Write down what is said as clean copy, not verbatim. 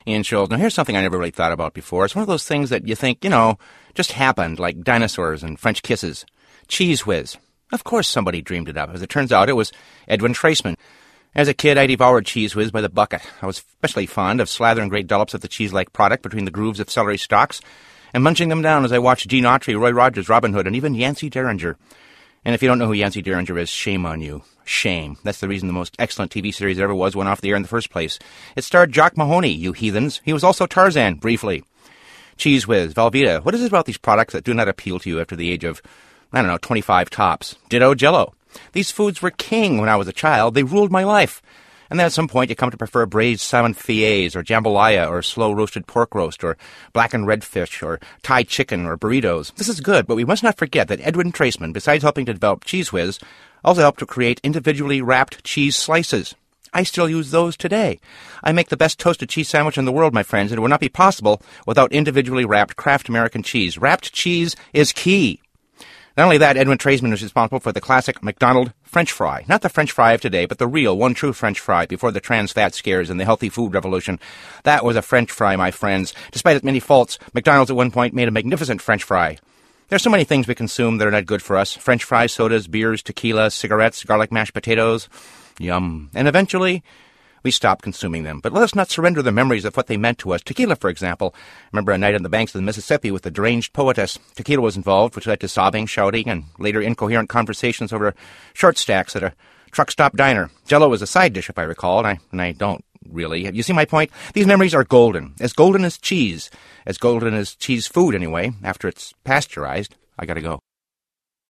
Ian Scholes. Now, here's something I never really thought about before. It's one of those things that you think, just happened, like dinosaurs and French kisses. Cheese Whiz. Of course somebody dreamed it up. As it turns out, it was Edwin Traceman. As a kid, I devoured Cheese Whiz by the bucket. I was especially fond of slathering great dollops of the cheese-like product between the grooves of celery stalks and munching them down as I watched Gene Autry, Roy Rogers, Robin Hood, and even Yancey Derringer. And if you don't know who Yancey Derringer is, shame on you. Shame. That's the reason the most excellent TV series there ever was went off the air in the first place. It starred Jock Mahoney, you heathens. He was also Tarzan, briefly. Cheese Whiz, Velveeta. What is it about these products that do not appeal to you after the age of, 25 tops? Ditto Jell-O. These foods were king when I was a child. They ruled my life. And then at some point you come to prefer braised salmon fillets or jambalaya or slow-roasted pork roast or blackened redfish or Thai chicken or burritos. This is good, but we must not forget that Edwin Traceman, besides helping to develop Cheese Whiz, also helped to create individually wrapped cheese slices. I still use those today. I make the best toasted cheese sandwich in the world, my friends, and it would not be possible without individually wrapped Kraft American cheese. Wrapped cheese is key. Not only that, Edwin Traceman is responsible for the classic McDonald French fry. Not the French fry of today, but the real, one true French fry before the trans fat scares and the healthy food revolution. That was a French fry, my friends. Despite its many faults, McDonald's at one point made a magnificent French fry. There's so many things we consume that are not good for us. French fries, sodas, beers, tequila, cigarettes, garlic mashed potatoes. Yum. And eventually, we stop consuming them. But let us not surrender the memories of what they meant to us. Tequila, for example. Remember a night on the banks of the Mississippi with the deranged poetess. Tequila was involved, which led to sobbing, shouting, and later incoherent conversations over short stacks at a truck stop diner. Jell-O was a side dish, if I recall, and I don't really. You see my point? These memories are golden. As golden as cheese. As golden as cheese food, anyway, after it's pasteurized. I gotta go.